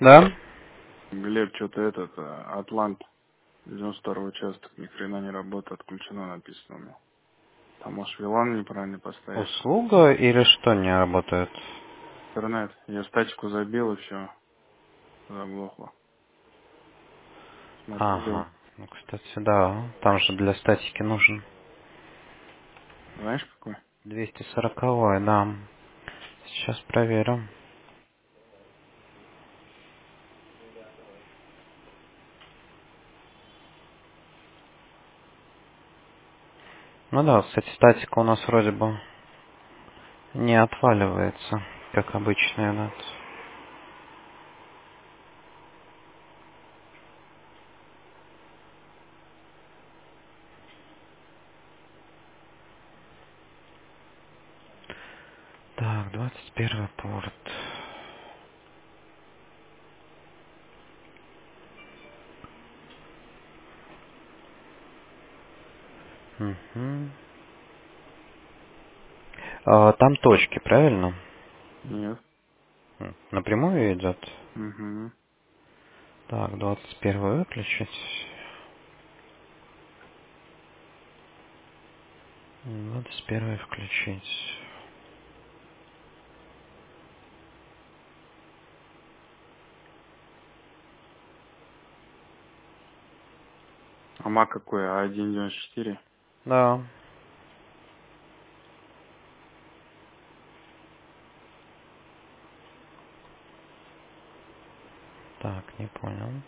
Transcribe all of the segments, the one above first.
Да? Глеб, что-то Атлант, 92-й участок, ни хрена не работает, отключено написано у меня. Там, может, Вилан неправильно поставить. Услуга или что не работает? Интернет. Я статику забил и все, заглохло. Смотри, Ага. Лева. Ну, кстати, да. Там же для статики нужен Знаешь, какой? 240, да. Сейчас проверю. Ну да, кстати, статика у нас вроде бы не отваливается, как обычная NAT. Так, 21 порт. Мгм. Там точки, правильно? Нет. Напрямую идет. Угу. Так, 21 выключить. 21 включить. А Мак какой? А1.94? Да. Так, не понял.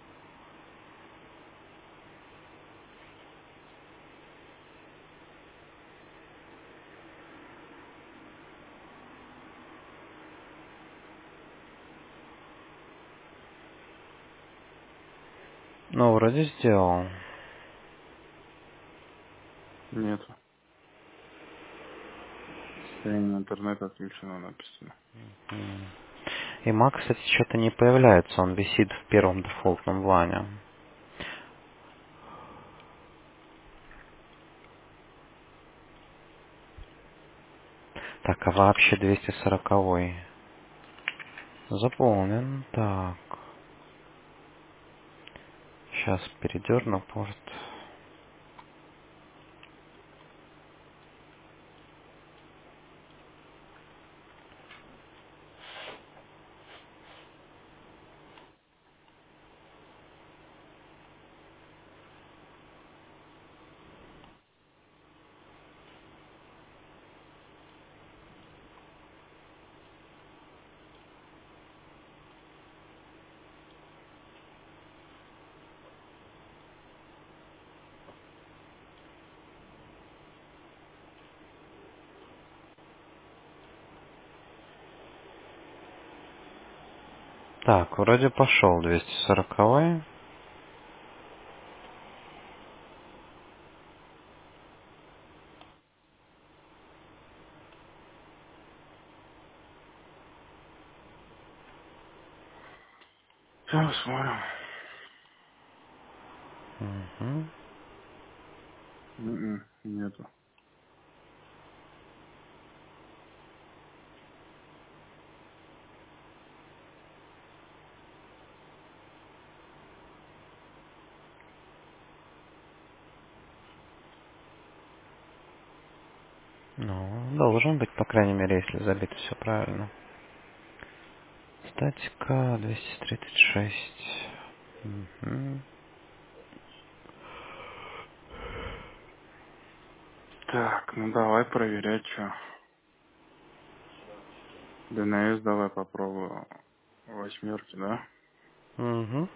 Ну, вроде сделал. Нету. Состояние интернета отключено написано. М. И Mac, кстати, что-то не появляется. Он висит в первом дефолтном лане. Так, а вообще 240 заполнен. Так. Сейчас передерну порт. Так, вроде пошел 240. Сейчас посмотрим. Угу. Нету. Ну, должен быть, по крайней мере, если забито все правильно. Статика 236. Угу. Так, ну давай проверять, что. ДНС давай попробую. Восьмерки, да? Угу.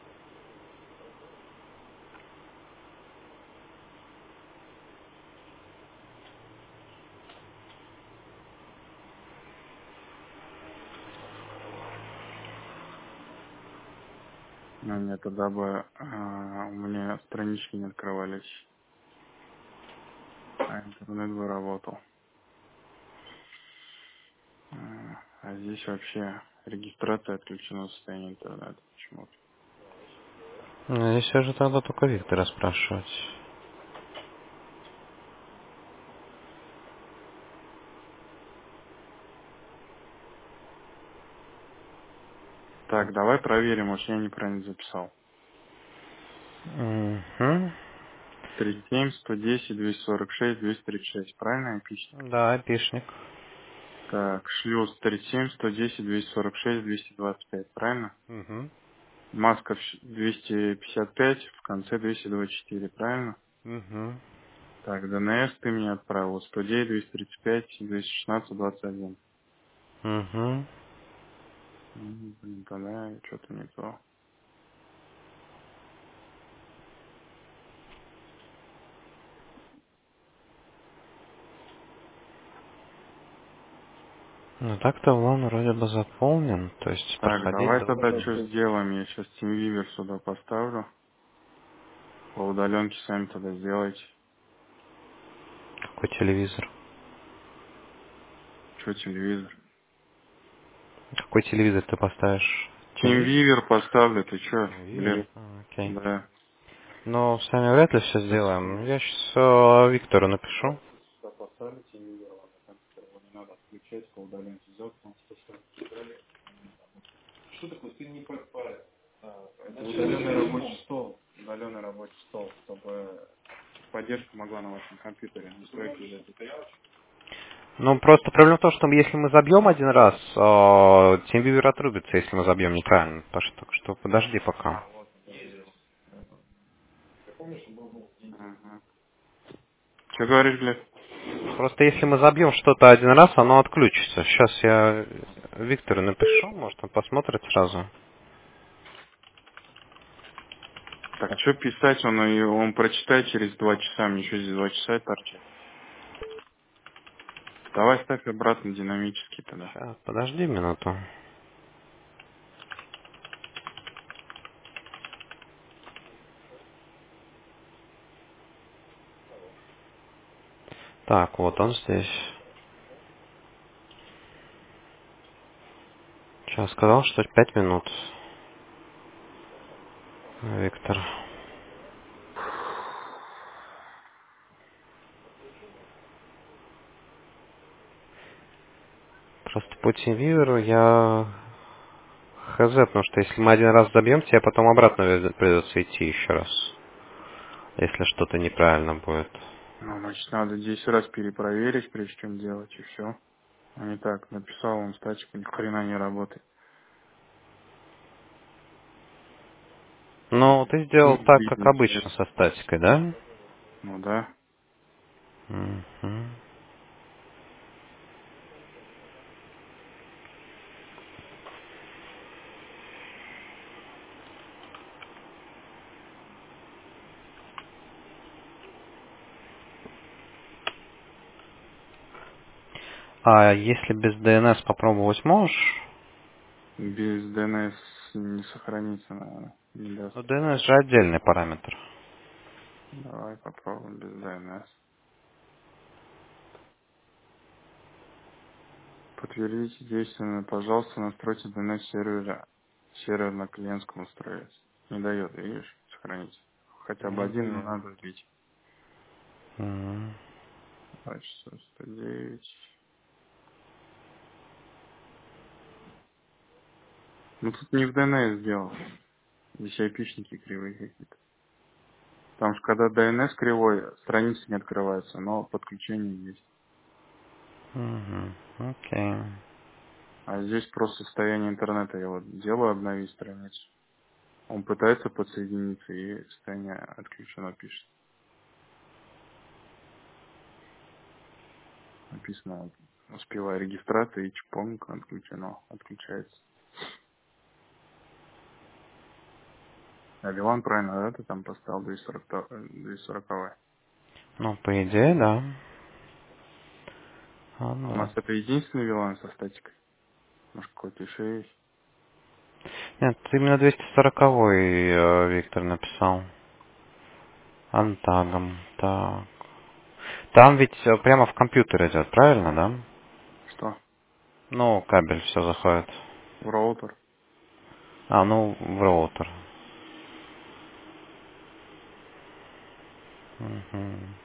Ну, нет, тогда бы у меня странички не открывались, а интернет бы работал. А здесь вообще регистрация отключена в состоянии интернета почему-то. Ну, здесь уже тогда только Виктора спрашивать. Так, давай проверим, может я неправильно записал. Угу. 37, 110, 246, 236. Правильно опишник? Да, опишник. Так, шлюз 37, 110, 246, 225. Правильно? Угу. Маска 255, в конце 224. Правильно? Угу. Так, ДНС ты мне отправил. 109, 235, 216, 21. Угу. Блин, тогда что-то не то. Ну так-то он вроде бы заполнен, то есть Так, проходить давай тогда должен. что сделаем? Я сейчас TeamViewer сюда поставлю. По удаленке сами тогда сделайте. Какой телевизор? Что телевизор? Какой телевизор ты поставишь? Телевизор? TeamViewer поставлю, ты чё, Телевизор. Глеб? Окей. Да. Ну, сами вряд ли все сделаем. Я сейчас Виктору напишу. Сюда поставлю TeamViewer, ладно, компьютер его не надо отключать, по удаленке сделать, потому что что такое? Ты не это удаленный рабочий стол. Удаленный рабочий стол, чтобы поддержка могла на вашем компьютере настройки взять. Ну, просто проблема в том, что если мы забьем один раз, TeamViewer отрубится, если мы забьем неправильно. Так что подожди пока. Ага. Что говоришь, Глеб? Просто если мы забьем что-то один раз, оно отключится. Сейчас я Виктору напишу, может он посмотрит сразу. Так, что писать, он прочитает через 2 часа, мне еще здесь 2 часа торчать. Давай ставь обратно динамический тогда. Сейчас, подожди минуту. Так, вот он здесь. Сейчас сказал, что 5 минут. Виктор. Просто по TeamViewer я хз, потому что если мы один раз забьем, тебе потом обратно придется идти еще раз. Если что-то неправильно будет. Ну, значит, надо 10 раз перепроверить, прежде чем делать, и все. А не так, написал он статику, ни хрена не работает. Ну, ты сделал Ну, так, как видно, обычно, интересно. со статикой, да? Ну да. Мгм. А если без DNS попробовать можешь? Без DNS не сохранится, наверное. Не даст. Ну, DNS же отдельный параметр. Давай попробуем без DNS. Подтвердите действие, пожалуйста, настройте DNS сервера. Сервер на клиентском устройстве. Не дает, видишь, сохранить. Хотя бы Не один, но дает. надо вбить. М. 109. Ну тут не в DNS сделал. Здесь айпишники кривые какие-то. Потому что когда DNS кривой, страница не открывается, но подключение есть. Мгм. Окей. А здесь просто состояние интернета. Я вот делаю обновить страницу. Он пытается подсоединиться и состояние отключено пишет. Написано, успевая регистрация и чпонг отключено, отключается. А Вилан правильно, да, ты там поставил 240, 240. Ну, по идее, да. А, У ну нас вот. это единственный Вилан со статикой. Может, какой-то еще есть? Нет, именно 240-й Виктор написал. Антагом. Так. Там ведь прямо в компьютер идет, правильно, да? Что? Ну, кабель все заходит. В роутер? А, ну, в роутер. Мгм.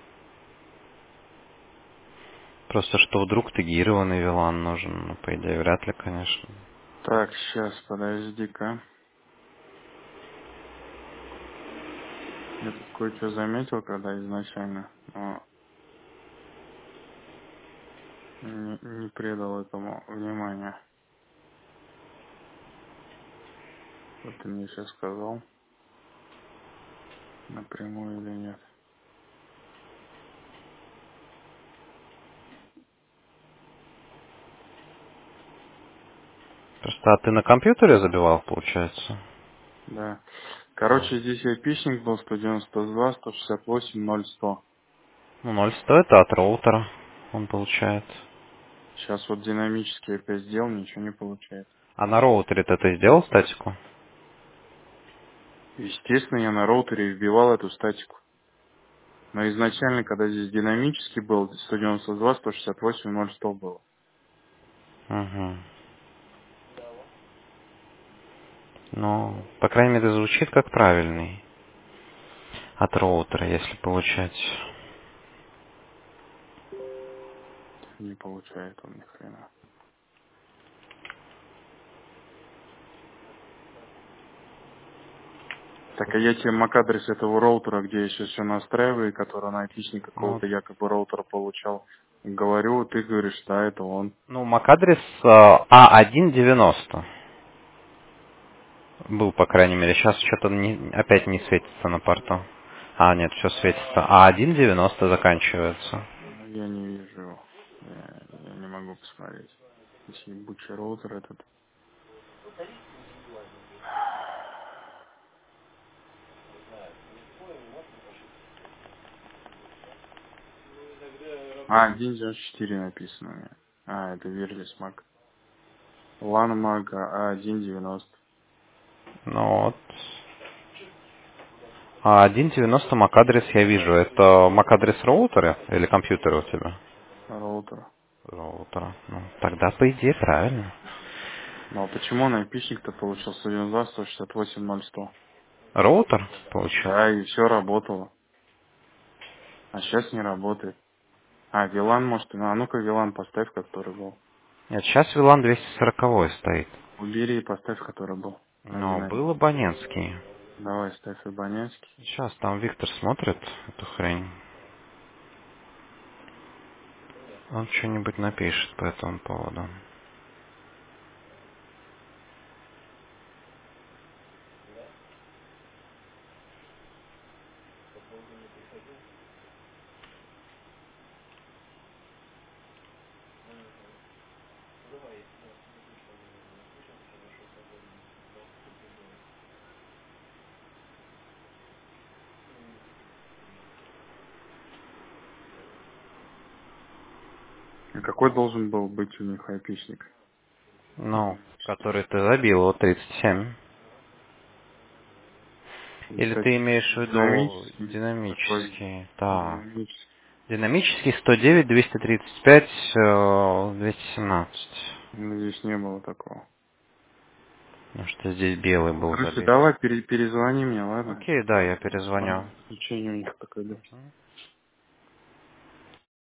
Просто что вдруг тегированный VLAN нужен, ну, по идее, вряд ли, конечно. Так, сейчас, подожди-ка. Я тут кое-что заметил, когда изначально, но не придал этому внимания. Вот ты мне сейчас сказал, напрямую или нет. Просто ты на компьютере забивал, получается? Да. А. Короче, здесь айпишник был 192, 168, 0100. Ну, 0.100 это от роутера он получает. Сейчас вот динамически опять сделал, ничего не получается. А на роутере-то ты сделал статику? Естественно, я на роутере вбивал эту статику. Но изначально, когда здесь динамический был, 192, 168, 0100 было. Угу. Ну, по крайней мере, звучит как правильный от роутера, если получать. Не получает он ни хрена. Так, а я тебе MAC-адрес этого роутера, где я сейчас все настраиваю, который на IP Ну, какого-то якобы роутера получал, говорю, ты говоришь, да, это он. ну MAC-адрес А190 был, по крайней мере. Сейчас что-то опять не светится на порту. А, нет, все светится. А190 заканчивается. Ну, я не вижу его. Я не могу посмотреть. Если ебучий роутер этот. А, 1.94 написано у меня. А, это Wireless Mac. LAN Mac А1.90. Ну вот. А190 MAC-адрес я вижу. Это MAC-адрес роутера или компьютера у тебя? Роутер. Роутера. Ну, тогда, по идее, правильно. Ну а почему он IP-то получил 192, 168, 0100? Роутер получил? Да, и все работало. А сейчас не работает. А, VLAN может, ну, а ну-ка VLAN поставь, который был. Нет, сейчас VLAN 240 стоит. Убери и поставь, который был. Но был 1.1. абонентский. Давай, ставь абонентский. Сейчас там Виктор смотрит эту хрень. Он что-нибудь напишет по этому поводу. А какой должен был быть у них IP-шник? Ну, который ты забил, вот 37. Или ты имеешь в виду Динамический. Такой динамический? Да. динамический. Динамический 109, 235, 217. Ну, здесь не было такого. Потому что здесь белый был Короче, забит. давай перезвони мне, ладно? Окей, да, я По перезвоню. подключению у них так идет.